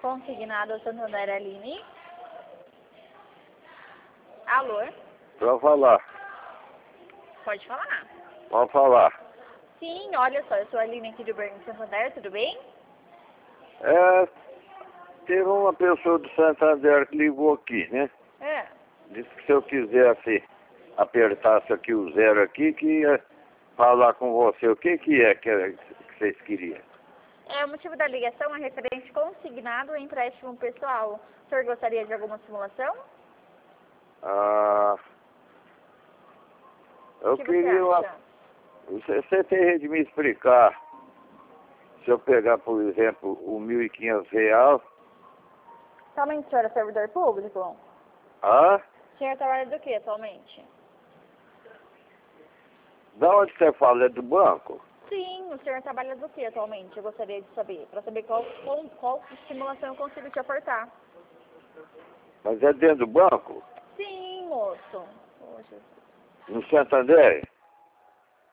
Consignado Santander Aline. Alô? Pra falar. Pode falar. Pode falar. Sim, olha só, eu sou a Aline aqui do Banco Santander, tudo bem? Teve uma pessoa do Santander que ligou aqui, né? Disse que se eu quisesse apertasse aqui o zero aqui, que ia falar com você. O que é que vocês queriam? O motivo da ligação é referente consignado e empréstimo pessoal. O senhor gostaria de alguma simulação? Eu O que queria você acha? Você tem de me explicar, se eu pegar, por exemplo, o R$ 1.500, Atualmente o senhor é servidor público? ah? O senhor trabalha do que atualmente? Da onde você fala? É do banco? Sim, o senhor trabalha do que atualmente? Eu gostaria de saber, para saber qual simulação eu consigo te aportar. Mas é dentro do banco? Sim, moço. Poxa. No Santander?